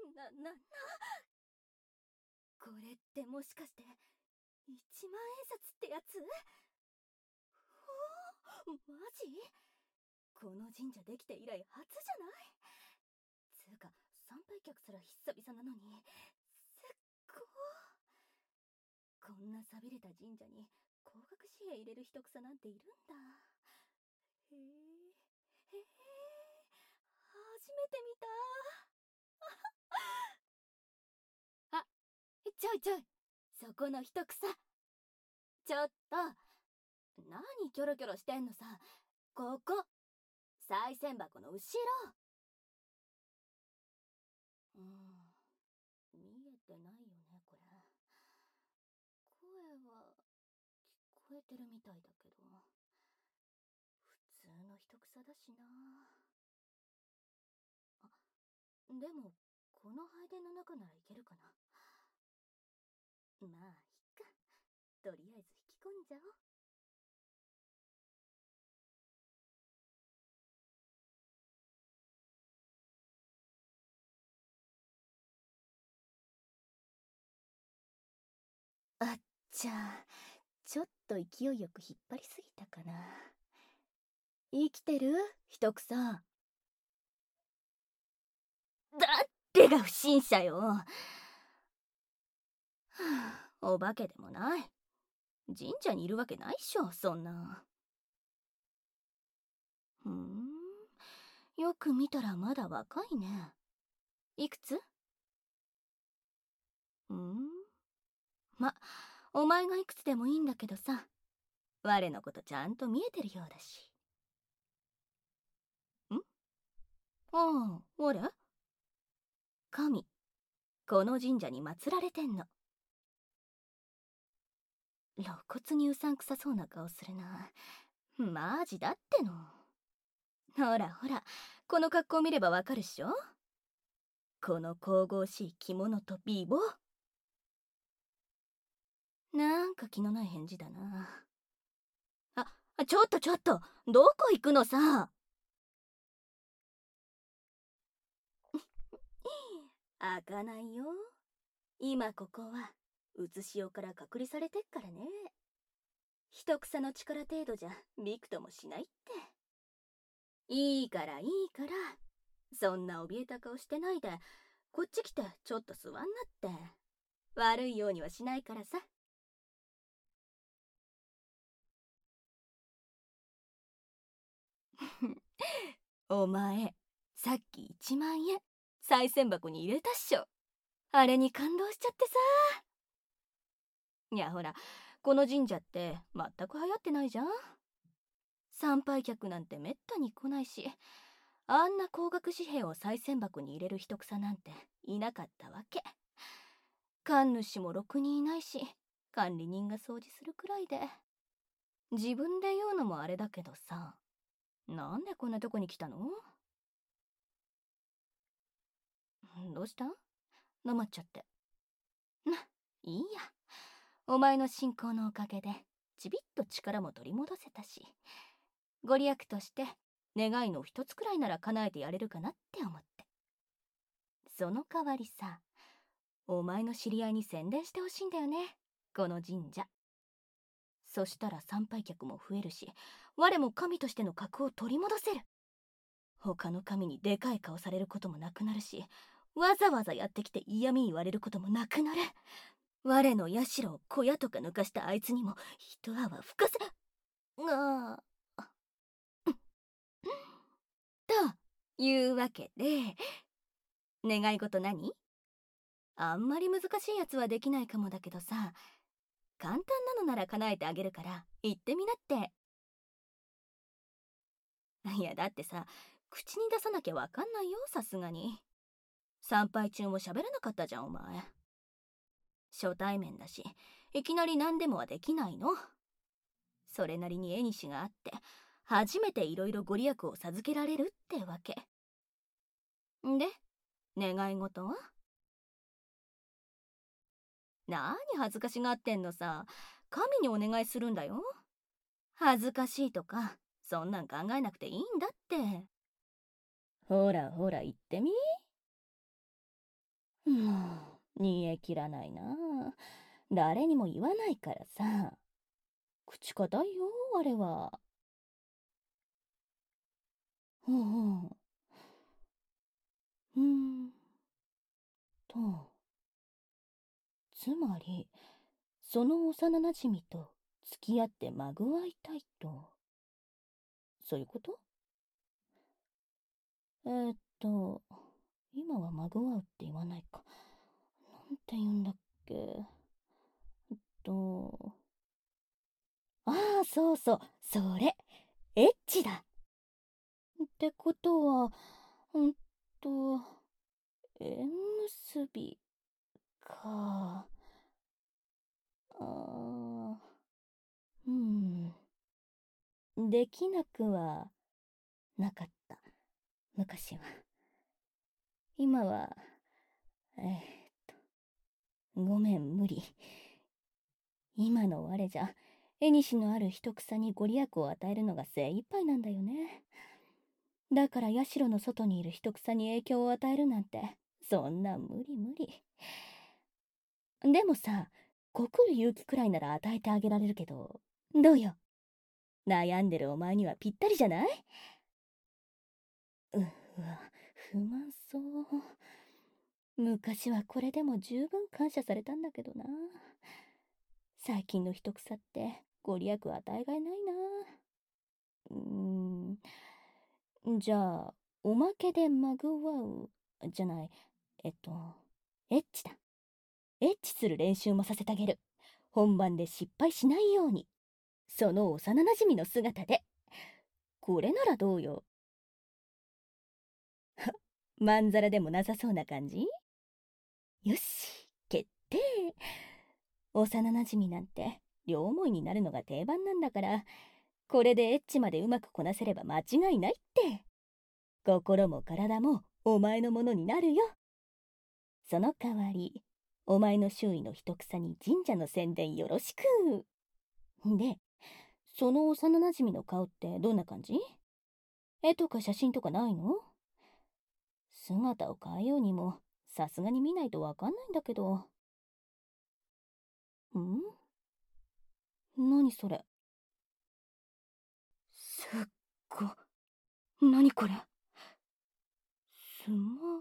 な、これってもしかして1万円札ってやつ？ほー、マジ？この神社できて以来初じゃない？つうか参拝客すら久々なのに、すっごー。こんな寂れた神社に高額紙幣入れる人草なんているんだ。へえ、へえ、初めて見た。あ、ちょいちょい、そこの人草。ちょっと、何キョロキョロしてんのさ。ここ、賽銭箱の後ろ。見えてないよね、これ。声は聞こえてるみたいだけど、普通の人草だしな。あ、でもこの拝殿の中ならいけるかな。まあいっか、とりあえず引き込んじゃおう。あっちゃ、ちょっと勢いよく引っ張りすぎたかな。生きてる？人草。だってが不審者よ。はあ、お化けでもない。神社にいるわけないっしょ、そんな。よく見たらまだ若いね。いくつ？ま、お前がいくつでもいいんだけどさ、我のことちゃんと見えてるようだし。ああ、我？神、この神社に祀られてんの。露骨にうさんくさそうな顔するな。マジだっての。ほらほら、この格好見ればわかるっしょ。この神々しい着物と美貌。なんか気のない返事だな。ちょっとちょっと、どこ行くのさ。開かないよ。今ここはうつしおから隔離されてっからね。一草の力程度じゃびくともしないって。いいからいいから、そんな怯えた顔してないでこっち来てちょっと座んなって。悪いようにはしないからさ。お前さっき1万円賽銭箱に入れたっしょ。あれに感動しちゃってさ。いやほら、この神社って全く流行ってないじゃん。参拝客なんてめったに来ないし、あんな高額紙幣を賽銭箱に入れる人草なんていなかったわけ。神主もろくにいないし、管理人が掃除するくらいで。自分で言うのもあれだけどさ、なんでこんなとこに来たの？どうした？黙っちゃって。いいや。お前の信仰のおかげでちびっと力も取り戻せたし、ご利益として願いの一つくらいなら叶えてやれるかなって思って。その代わりさ、お前の知り合いに宣伝してほしいんだよね、この神社。そしたら参拝客も増えるし、我も神としての格を取り戻せる。他の神にでかい顔されることもなくなるし、わざわざやってきて嫌味言われることもなくなる。我の社を小屋とか抜かしたあいつにも一泡吹かせがというわけで、願い事何？あんまり難しいやつはできないかもだけどさ、簡単なのなら叶えてあげるから言ってみなって。いやだってさ、口に出さなきゃわかんないよ、さすがに。参拝中も喋らなかったじゃんお前。初対面だし、いきなり何でもはできないの。それなりに縁があって初めていろいろご利益を授けられるってわけで、願い事は？何恥ずかしがってんのさ。神にお願いするんだよ。恥ずかしいとかそんなん考えなくていいんだって。ほらほら言ってみ。 もう煮え切らないな。誰にも言わないからさ。口堅いよあれは。ほうほう。とつまりその幼なじみと付き合ってまぐわいたいと、そういうこと？今はまぐわうって言わないか。なんて言うんだっけ。と、ああ、そうそう、それ、エッチだ。ってことは、んと、縁結びか。あー、できなくはなかった。昔は。今は、えーっごめん、無理。今の我じゃ、縁のある一草にご利益を与えるのが精一杯なんだよね。だから社の外にいる一草に影響を与えるなんて、そんな無理無理。でもさ、告る勇気くらいなら与えてあげられるけど、どうよ。悩んでるお前にはぴったりじゃない？うわ、不満そう。昔はこれでも十分感謝されたんだけどな。最近の一草ってご利益与えがいないな。じゃあ、おまけでまぐわう、じゃない、えっと、エッチだ。エッチする練習もさせてあげる。本番で失敗しないように。その幼なじみの姿で。これならどうよ。まんざらでもなさそうな感じ？よし、決定。幼なじみなんて両思いになるのが定番なんだから、これでエッチまでうまくこなせれば間違いないって。心も体もお前のものになるよ。その代わり、お前の周囲の一草に神社の宣伝よろしく。で、その幼なじみの顔ってどんな感じ？絵とか写真とかないの？姿を変えようにも、さすがに見ないとわかんないんだけど。何それ？すっご。何これ？スマ。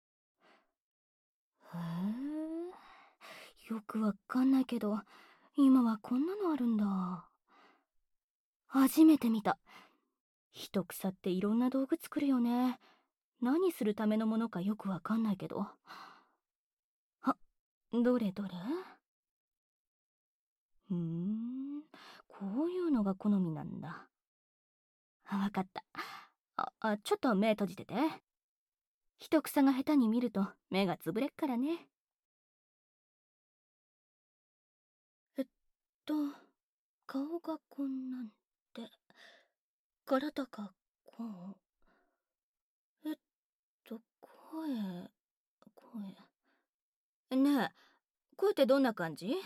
へえ。よくわかんないけど、今はこんなのあるんだ。初めて見た。人草っていろんな道具作るよね。何するためのものかよくわかんないけど。あ、どれどれ？こういうのが好みなんだ。わかった。ちょっと目閉じてて。人草が下手に見ると目がつぶれっからね。えっと、顔がこんなんで、体がこう。ねえ、声ってどんな感じ？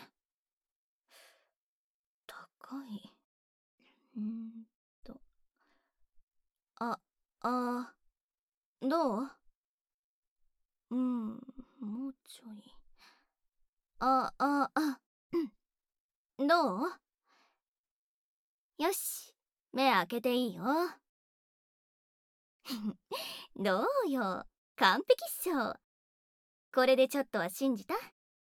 高い。うーんと。あ、あどう？もうちょい。あ、あ、あ、どう？よし、目開けていいよ。どうよ、完璧っしょ。これでちょっとは信じた？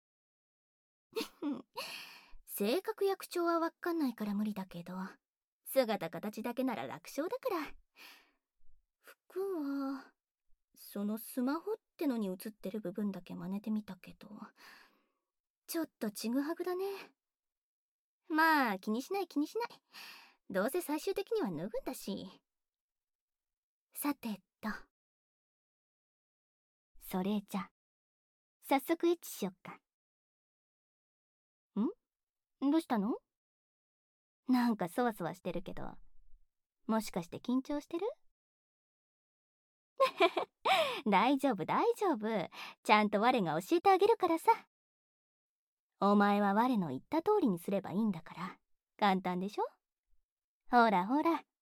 性格や口調はわかんないから無理だけど、姿形だけなら楽勝だから。服は、そのスマホってのに映ってる部分だけ真似てみたけど、ちょっとちぐはぐだね。まあ気にしない気にしない。どうせ最終的には脱ぐんだし。さてと、それじゃ早速エッチしよっか。どうしたの？なんかそわそわしてるけど、もしかして緊張してる？大丈夫大丈夫。ちゃんと我が教えてあげるからさ。お前は我の言った通りにすればいいんだから。簡単でしょ？ほらほら、